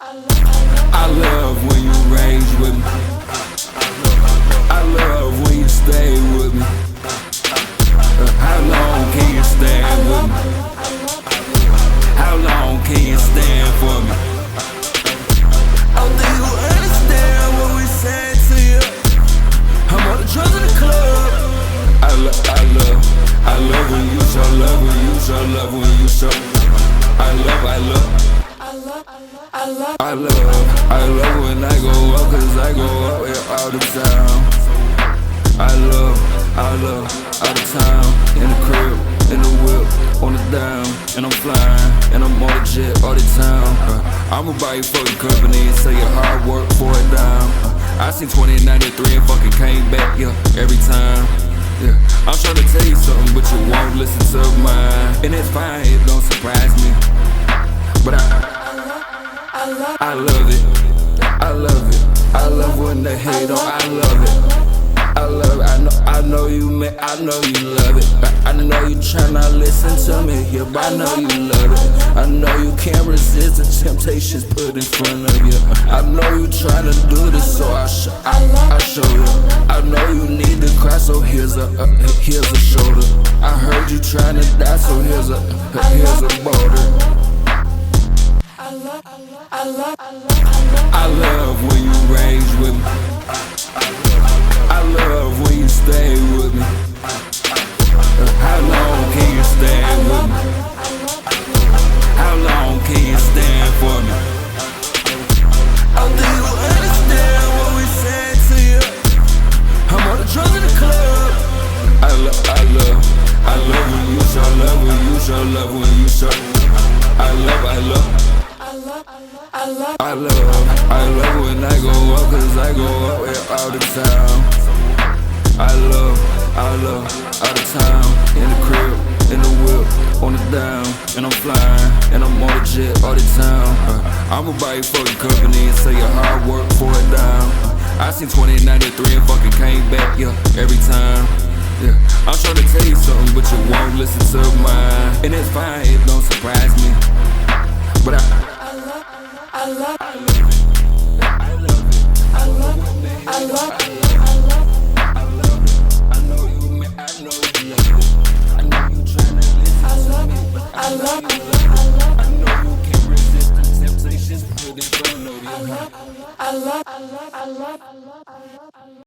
I love when you rage with me. I love when you stay with me. How long can you stand with me? How long can you stand for me? Oh, do you understand what we said to you? I'm on the drugs in the club. I love when you show love, when you show love, when you show. I love when I go up, cause I go up here all the time. I love all the time. In the crib, in the whip, on the dime. And I'm flying, and I'm on the jet all the time. I'ma buy you fucking company and say your hard work for a dime. I seen 2093 and fucking came back, yeah, every time. Yeah, I'm trying to tell you something, but you won't listen to mine. And it's fine, it don't surprise me. But I love it. I love when they hate on. I love it. I know you, man. I know you love it. I know you tryna listen to me here, but I know you love it. I know you can't resist the temptations put in front of you. I know you tryna do this, so I show you. I know you need to cry, so here's a shoulder. I heard you tryna die, so here's a boulder. I love when you rage with me. I love when you stay with me. How long can you stand with me? How long can you stand for me? Oh, do you understand what we said to you? I'm on the drugs in the club. I love when you show love, when you show love, when you show. I love when I go up, cause I go up here all the time. I love all the time. In the crib, in the whip, on the dime. And I'm flying, and I'm on the jet all the time. I'ma buy you fucking company and say your hard work for a dime. I seen 2093 and fucking came back, yeah, every time. Yeah, I'm trying to tell you something, but you won't listen to mine. And it's fine, it don't surprise me. But I love it. I know you, man. I know you love it. I know you tryna listen to me, but I know you can't resist the temptations put in front of you.